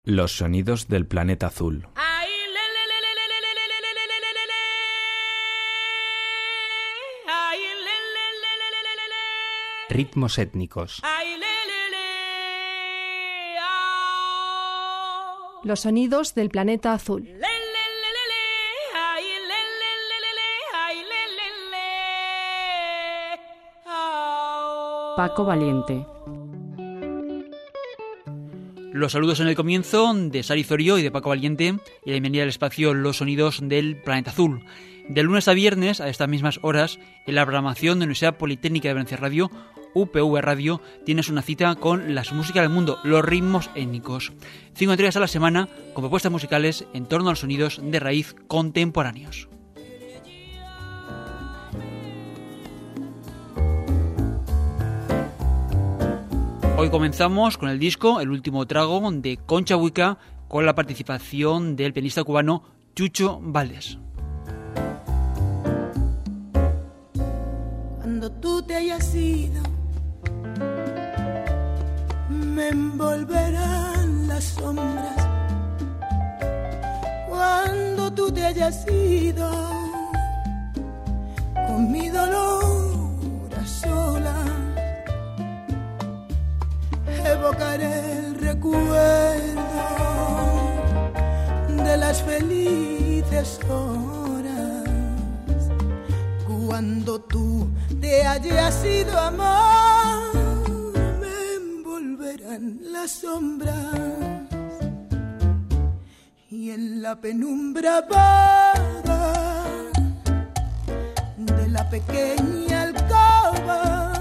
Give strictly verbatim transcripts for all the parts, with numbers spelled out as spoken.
Los sonidos del planeta azul. Ritmos étnicos. Los sonidos del planeta azul. Paco Valiente. Los saludos en el comienzo de Sari Zorio y de Paco Valiente y la bienvenida al espacio Los sonidos del planeta azul. De lunes a viernes a estas mismas horas en la programación de la Universidad Politécnica de Valencia Radio, U P V Radio, tienes una cita con las músicas del mundo, los ritmos étnicos. Cinco entregas a la semana con propuestas musicales en torno a los sonidos de raíz contemporáneos. Hoy comenzamos con el disco El último trago de Concha Buica, con la participación del pianista cubano Chucho Valdés. Cuando tú te hayas ido, me envolverán las sombras. Cuando tú te hayas ido, con mi dolor a solas, evocaré el recuerdo de las felices horas. Cuando tú te hayas ido, amor, me envolverán las sombras, y en la penumbra vaga de la pequeña alcoba,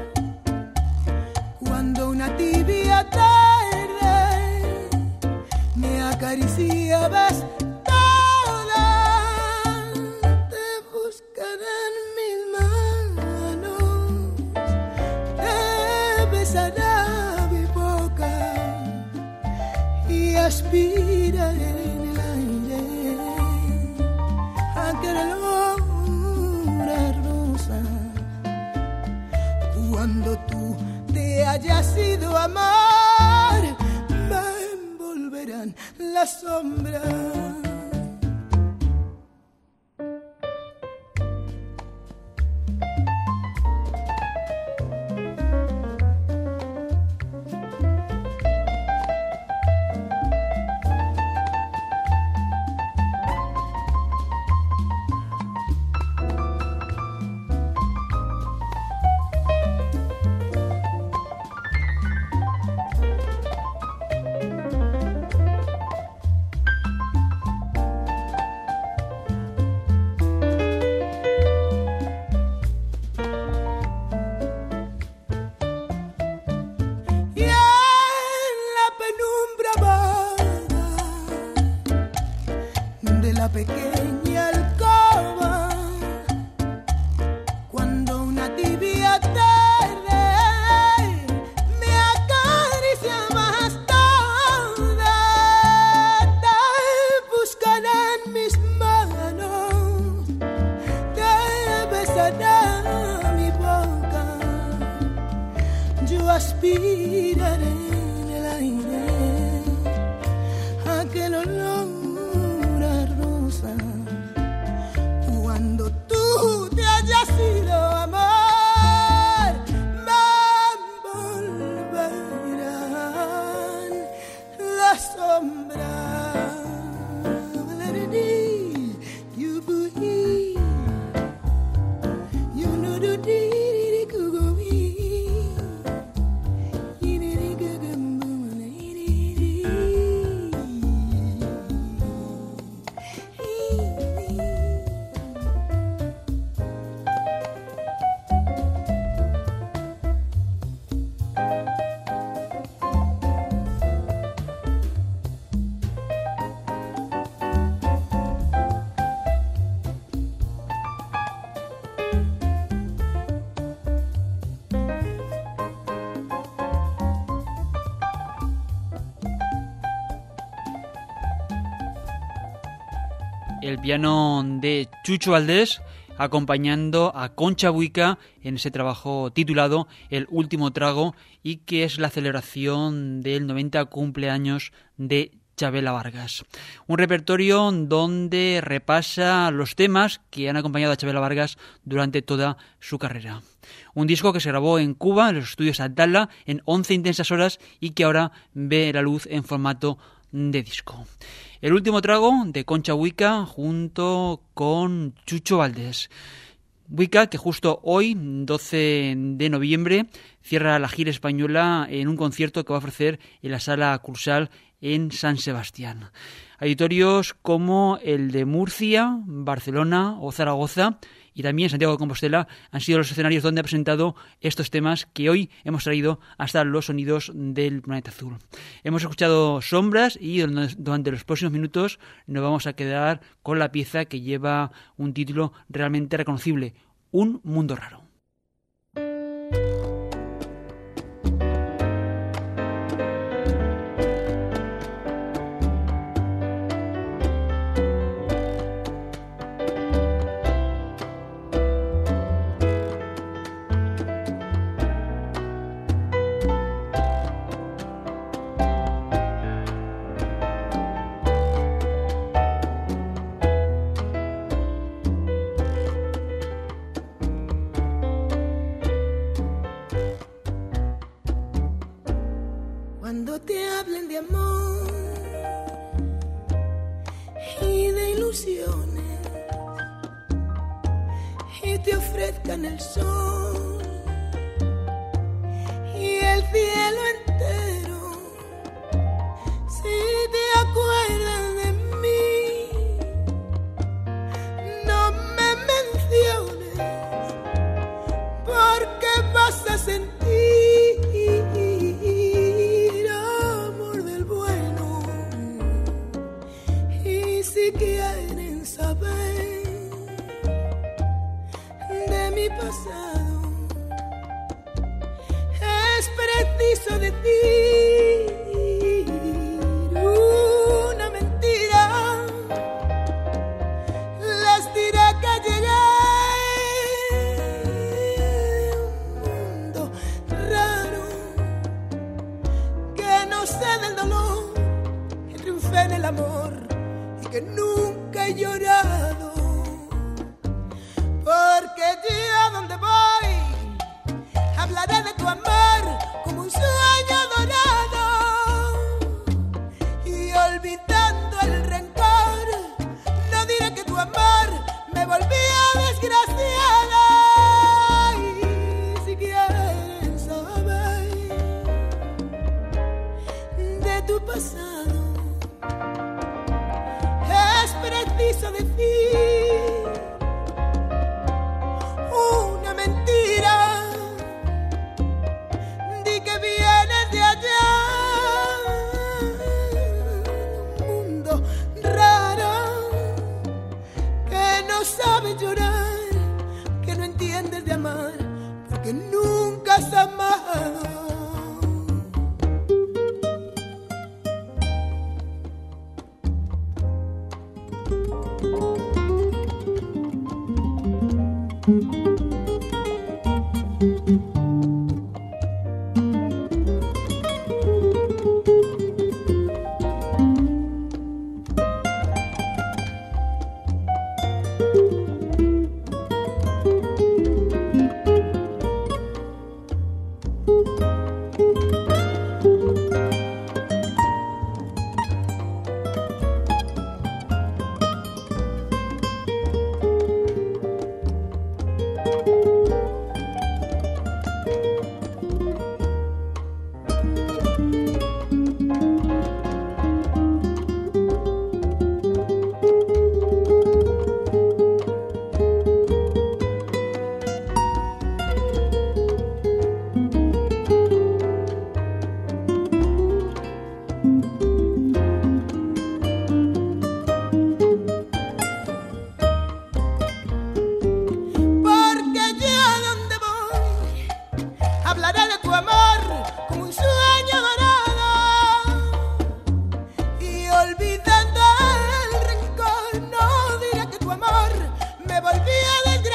cuando una tibia tarde me acariciabas toda, te buscarán mis manos, te besará mi boca y aspiraré en el aire aquel olor a rosa. Cuando tú te hayas ido, amor, me envolverán las sombras. Pequeña alcoba, cuando una tibia tarde me acariciabas toda, te buscarán mis manos, te besará mi boca, yo aspiraré en el aire aquel olor. Cuando tú te hayas ido, amor, me envolverán las sombras. El piano de Chucho Valdés acompañando a Concha Buica en ese trabajo titulado El último trago, y que es la celebración del noventa cumpleaños de Chavela Vargas. Un repertorio donde repasa los temas que han acompañado a Chavela Vargas durante toda su carrera. Un disco que se grabó en Cuba, en los estudios Atala, en once intensas horas, y que ahora ve la luz en formato de disco. El último trago de Concha Buica junto con Chucho Valdés. Buica, que justo hoy, doce de noviembre, cierra la gira española en un concierto que va a ofrecer en la Sala Cursal en San Sebastián. Auditorios como el de Murcia, Barcelona o Zaragoza, y también Santiago de Compostela han sido los escenarios donde ha presentado estos temas que hoy hemos traído hasta los sonidos del Planeta Azul. Hemos escuchado Sombras y durante los próximos minutos nos vamos a quedar con la pieza que lleva un título realmente reconocible, Un mundo raro. Cuando te hablen de amor y de ilusiones y te ofrezcan el sol y el cielo entero, si te acuerdas de mí, no me menciones, porque vas a sentir si quieren saber de mi pasado, es preciso decir una mentira. Les diré que llegué a un mundo raro, que no sé del dolor, que triunfé en el amor, que nunca he llorado, porque yo a donde voy hablaré de tu amor como un sueño dorado, y olvidando el rencor no diré que tu amor me volvía desgraciada. Y si quieren saber de tu pasado, es preciso decir una mentira. Di que vienes de allá, un mundo raro, que no sabe llorar, que no entiendes de amar, porque nunca has amado. Me volví a desgraciar.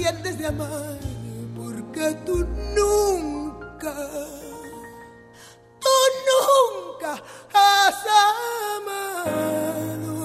arrepientes de amar, porque tú nunca, tú nunca has amado.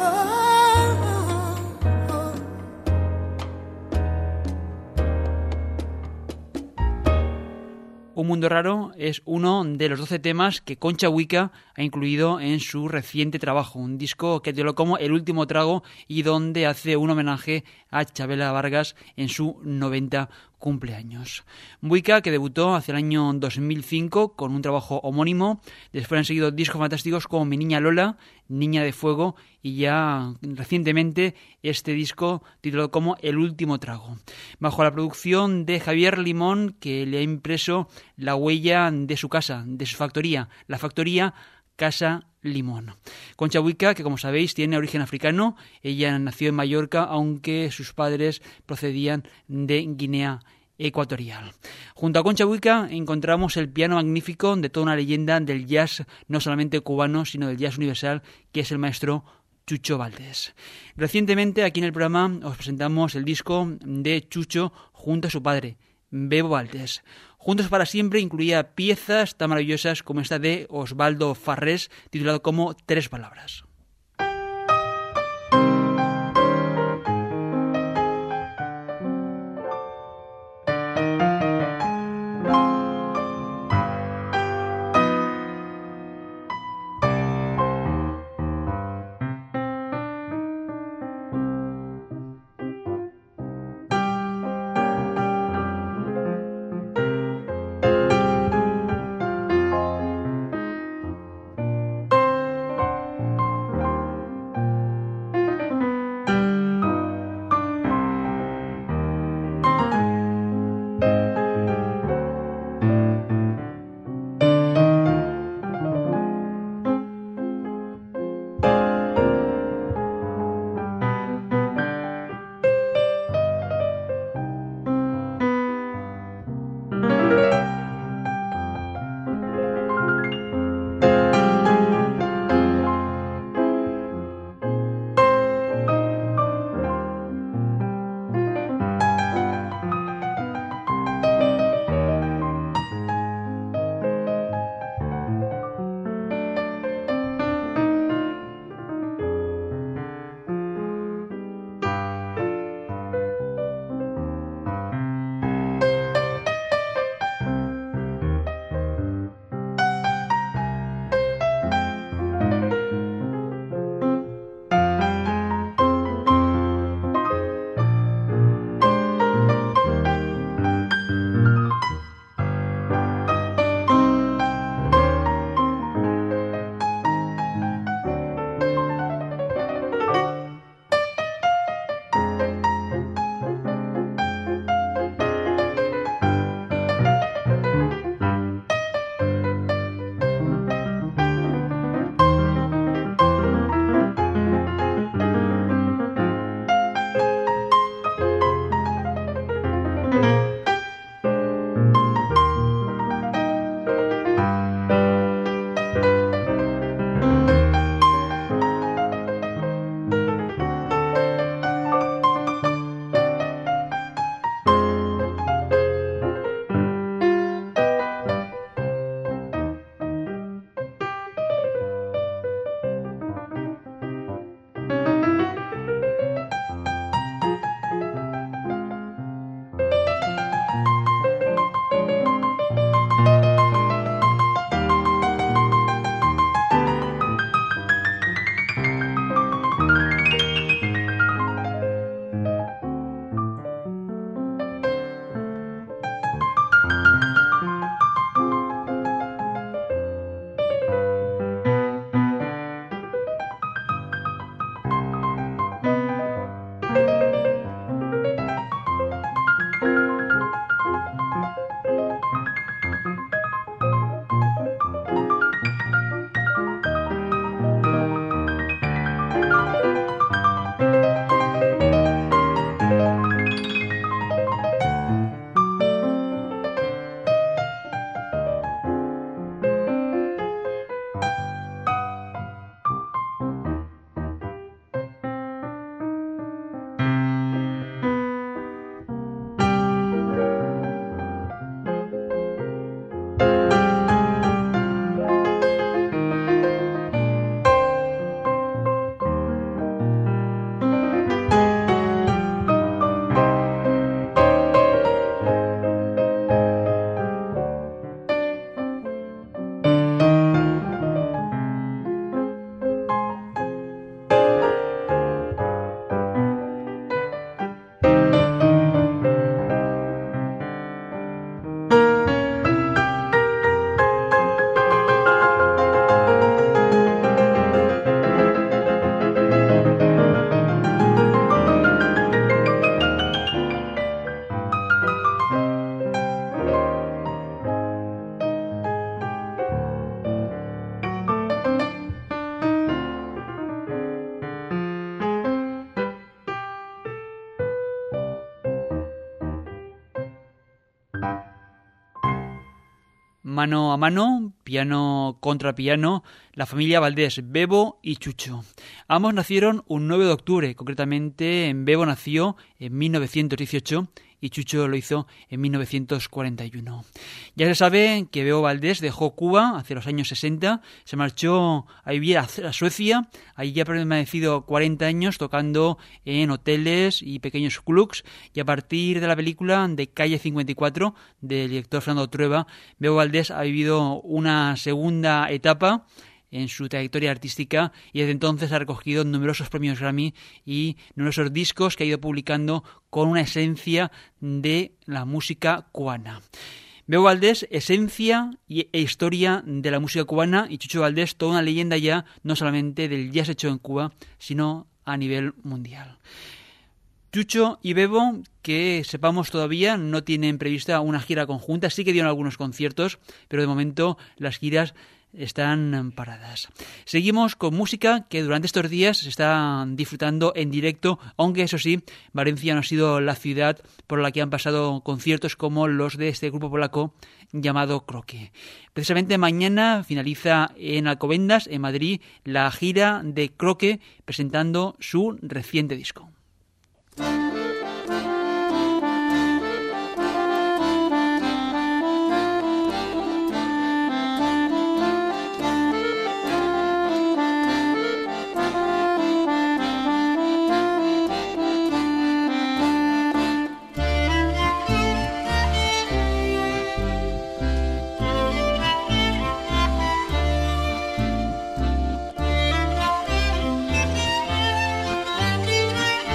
Un mundo raro es uno de los doce temas que Concha Huica ha incluido en su reciente trabajo, un disco que tituló como El último trago y donde hace un homenaje a Chavela Vargas en su noventa cumpleaños. Huica, que debutó hacia el año dos mil cinco con un trabajo homónimo, después han seguido discos fantásticos como Mi Niña Lola, Niña de Fuego y ya recientemente este disco titulado como El último trago. Bajo la producción de Javier Limón, que le ha impreso la huella de su casa, de su factoría, la factoría Casa Limón. Concha Huica, que como sabéis tiene origen africano, ella nació en Mallorca, aunque sus padres procedían de Guinea Ecuatorial. Junto a Concha Huica encontramos el piano magnífico de toda una leyenda del jazz, no solamente cubano, sino del jazz universal, que es el maestro Chucho Valdés. Recientemente aquí en el programa os presentamos el disco de Chucho junto a su padre, Bebo Valdés. Juntos para siempre incluía piezas tan maravillosas como esta de Osvaldo Farrés, titulado como Tres palabras. mano a mano, piano contra piano, la familia Valdés, Bebo y Chucho. Ambos nacieron un nueve de octubre, concretamente Bebo nació en mil novecientos dieciocho y Chucho lo hizo en mil novecientos cuarenta y uno. Ya se sabe que Bebo Valdés dejó Cuba hace los años sesenta, se marchó a vivir a Suecia, allí ha permanecido cuarenta años tocando en hoteles y pequeños clubs, y a partir de la película de Calle cincuenta y cuatro del director Fernando Trueba, Bebo Valdés ha vivido una segunda etapa en su trayectoria artística y desde entonces ha recogido numerosos premios Grammy y numerosos discos que ha ido publicando con una esencia de la música cubana. Bebo Valdés, esencia e historia de la música cubana, y Chucho Valdés, toda una leyenda ya no solamente del jazz hecho en Cuba, sino a nivel mundial. Chucho y Bebo, que sepamos todavía, no tienen prevista una gira conjunta, sí que dieron algunos conciertos, pero de momento las giras están paradas. Seguimos con música que durante estos días se está disfrutando en directo, aunque eso sí, Valencia no ha sido la ciudad por la que han pasado conciertos como los de este grupo polaco llamado Croque. Precisamente mañana finaliza en Alcobendas, en Madrid, la gira de Croque presentando su reciente disco. Thank you.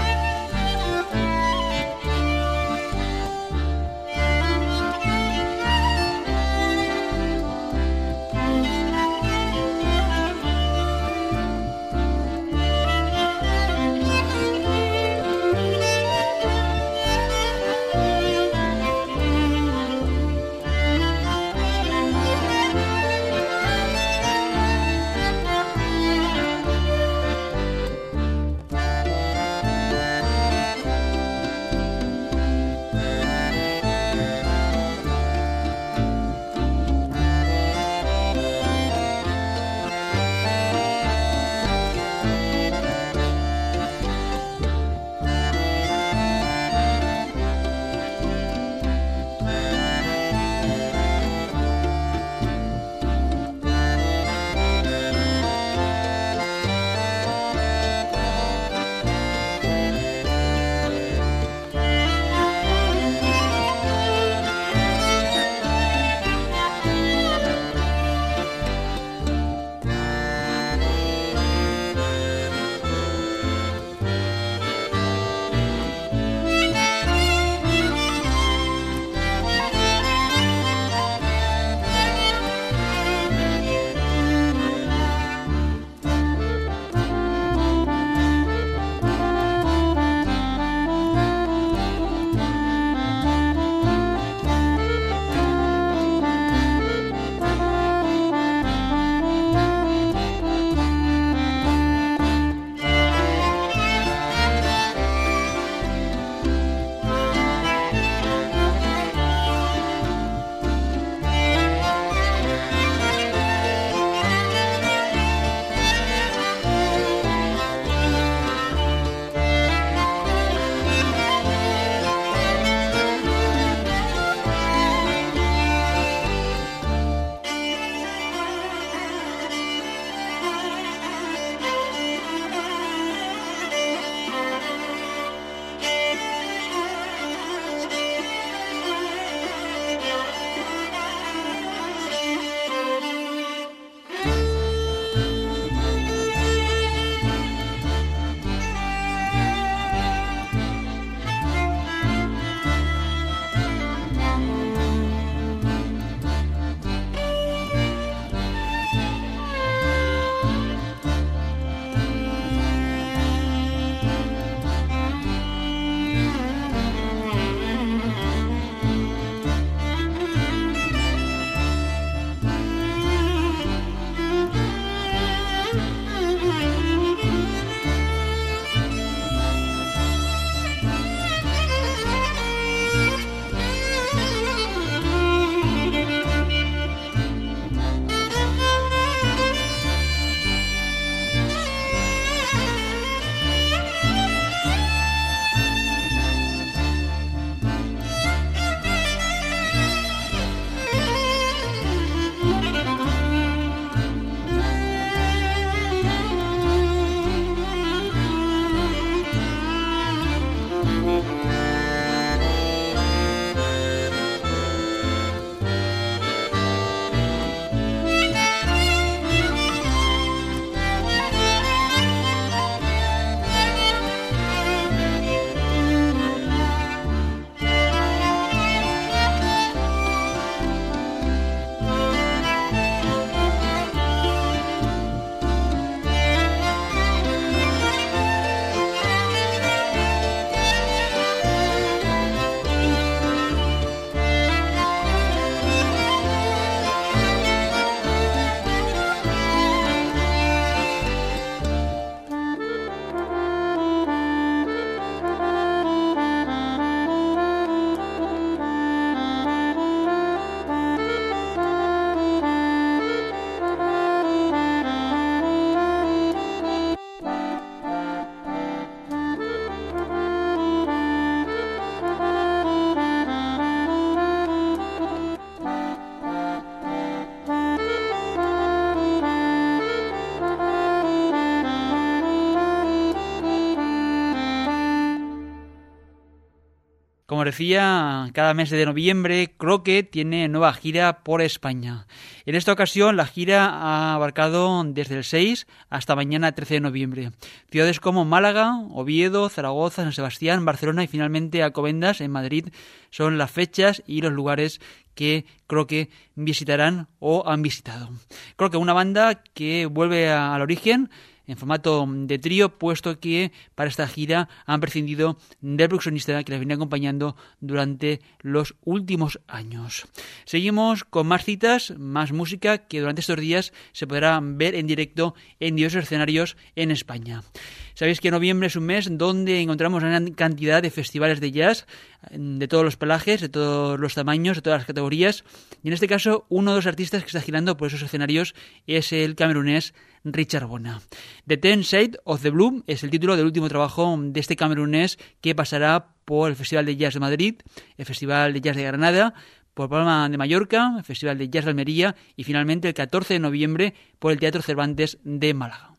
Como decía, cada mes de noviembre Croque tiene nueva gira por España. En esta ocasión la gira ha abarcado desde el seis hasta mañana trece de noviembre. Ciudades como Málaga, Oviedo, Zaragoza, San Sebastián, Barcelona y finalmente Alcobendas en Madrid son las fechas y los lugares que Croque visitarán o han visitado. Croque, una banda que vuelve al origen en formato de trío, puesto que para esta gira han prescindido del percusionista que les venía acompañando durante los últimos años. Seguimos con más citas, más música que durante estos días se podrá ver en directo en diversos escenarios en España. Sabéis que noviembre es un mes donde encontramos una gran cantidad de festivales de jazz de todos los pelajes, de todos los tamaños, de todas las categorías. Y en este caso, uno de los artistas que está girando por esos escenarios es el camerunés Richard Bona. The Ten Shades of the Blue es el título del último trabajo de este camerunés que pasará por el Festival de Jazz de Madrid, el Festival de Jazz de Granada, por Palma de Mallorca, el Festival de Jazz de Almería y finalmente el catorce de noviembre por el Teatro Cervantes de Málaga.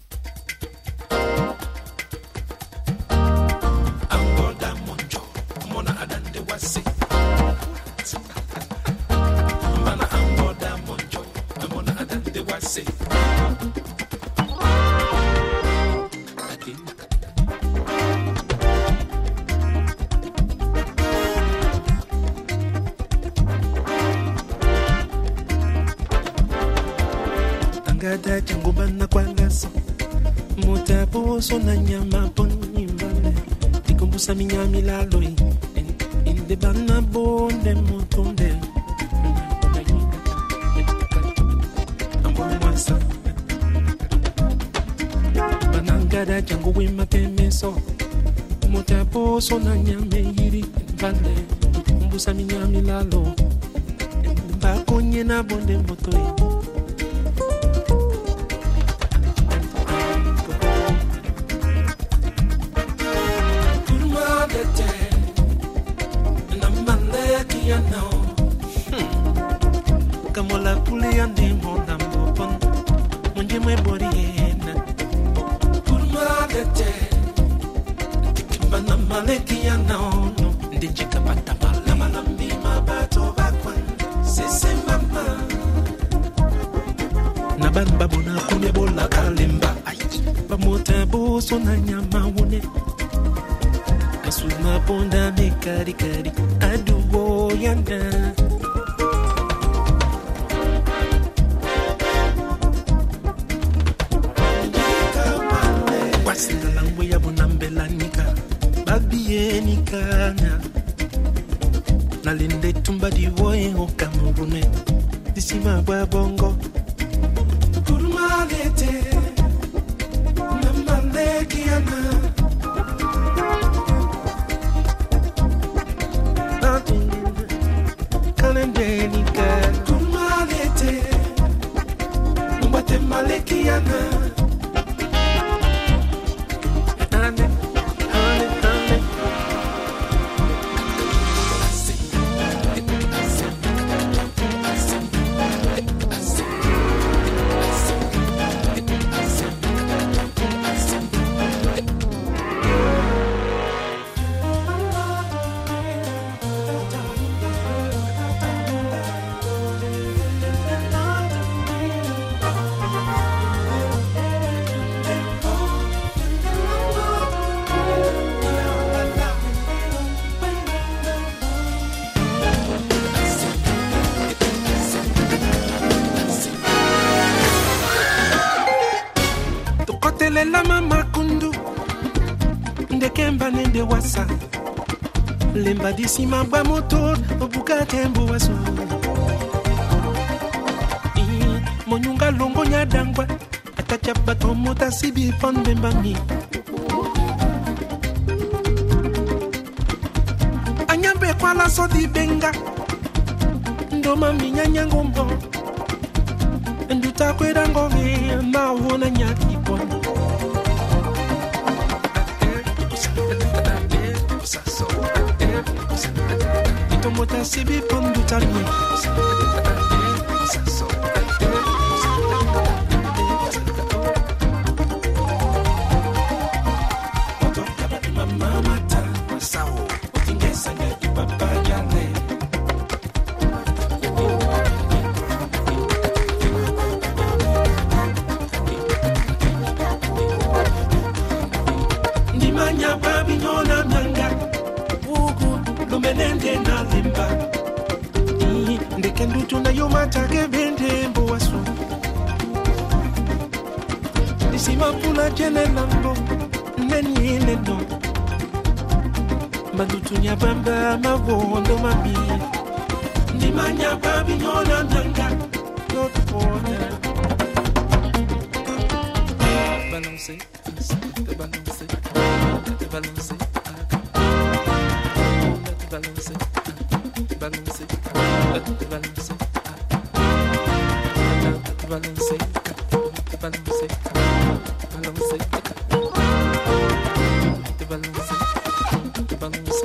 Gada jangu bana kwangasa mutapo sona nyama poni mbale tikumbusa minyami laloi inde bana bonde mutunde ambomasa bana gada jangu wima pemeso mutapo sona nyame yiri mbale tikumbusa minyami lalo ba konye na bonde mutoi. Como la pulia de mondambo pon munje me boriena por malete tikibana maleki ya no no ndije kapata mala malambi mabato bakwan sese mama na ban babona kune bola kalimba ba mota bo sona nyama wone asuma ponda me kari kari aduwo yanda Enikana nalinde tumba diwoe okamurune disima bwa bongo kurmalete namalekiana nothing kalendenika kurmalete mbate malekiana la mama kundu ndekemba nende wasa lemba disima bwa motor obuka tembo waso monyunga longo nyadangwa atacha bato mota sibi pande mbami anyambe kwa la sodi benga ndoma minyanya ngombo nduta kwera ngome na wona nyaki pon mota sibi pondu tani mama mata sao tingesanga menende na limba ndeke ndutu na yo matake bende mboasu disima pula jene nambo neni nendo mandutu nyabamba mawondo mami nimanya babi nyona nanga not border balance te balance te balance balance, balance, balance, balance, balance, balance, balance.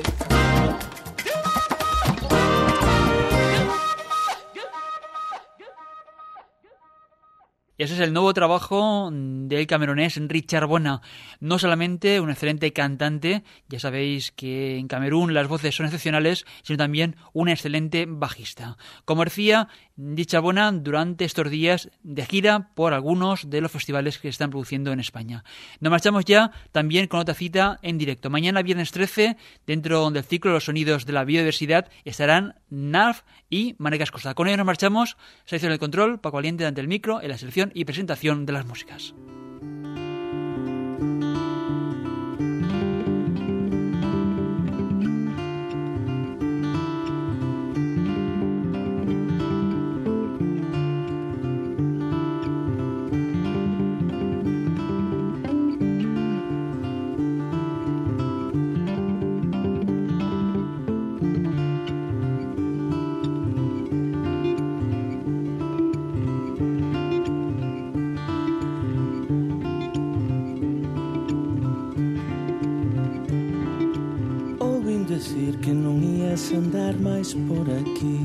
Ese es el nuevo trabajo del camerunés Richard Bona. No solamente un excelente cantante, ya sabéis que en Camerún las voces son excepcionales, sino también un excelente bajista. Como decía, Richard Bona durante estos días de gira por algunos de los festivales que se están produciendo en España. Nos marchamos ya también con otra cita en directo. Mañana, viernes trece, dentro del ciclo Los Sonidos de la Biodiversidad, estarán Narf y Manecas Costa. Con ellos nos marchamos. Se hizo en el control, Paco Valiente ante el micro, en la selección y presentación de las músicas. Decir que não ias andar mais por aqui,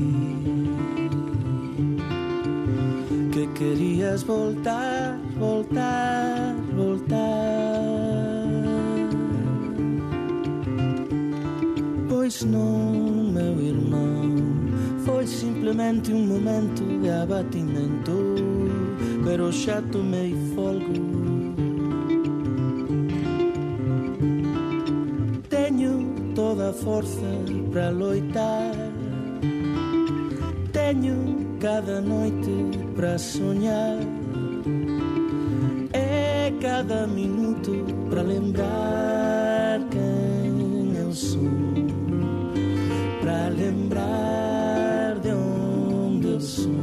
que querias voltar, voltar, voltar. Pois não, meu irmão, foi simplesmente um momento de abatimento, pero já tomei folgo. Toda a força para loitar, tenho cada noite para sonhar, é cada minuto para lembrar quem eu sou, para lembrar de onde eu sou.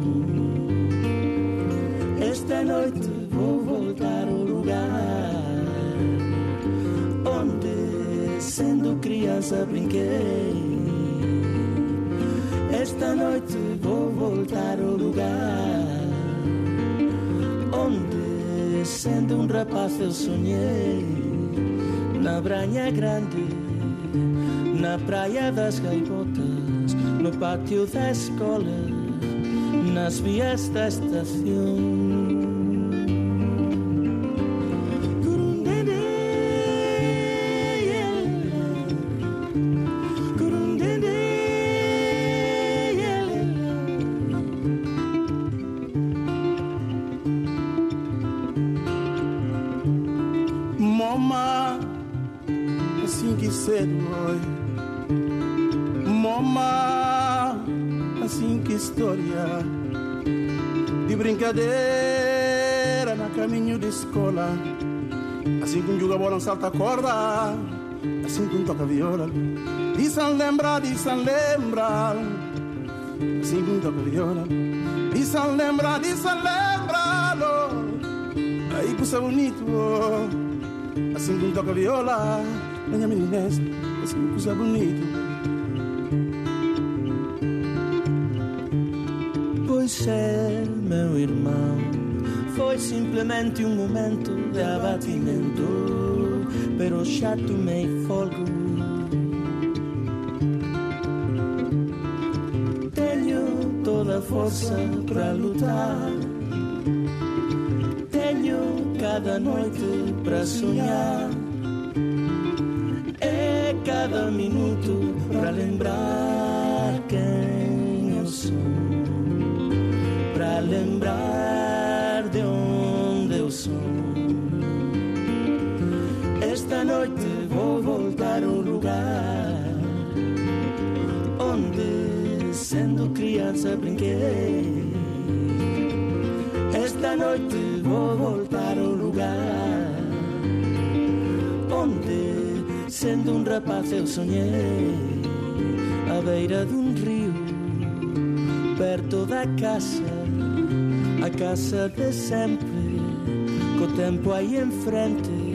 Esta noite vou voltar ao lugar onde, sendo criança, brinquei. Esta noite vou voltar ao lugar onde, sendo um rapaz, eu sonhei. Na Branha Grande, na Praia das Gaivotas, no pátio da escola, nas vias da estação. Moma, assim que história de brincadeira na caminho de escola, assim que um joga bola, um salta corda, assim que um toca viola, dizem lembrar, dizem lembrar, assim que um toca viola, dizem lembrar, dizem lembrar, aí coisa bonito, assim que um toca viola, minha menina, assim coisa bonito. Pois é, meu irmão, foi simplesmente um momento de abatimento, pero já tomei folgo. Tenho toda a força para lutar, tenho cada noite para sonhar, é cada minuto para lembrar quem eu sou, para lembrar de onde eu sou. Esta noite vou voltar ao lugar sendo criança brinquei. Esta noite vou voltar ao lugar onde, sendo um rapaz, eu sonhei, à beira de um rio, perto da casa, a casa de sempre, com o tempo aí em frente,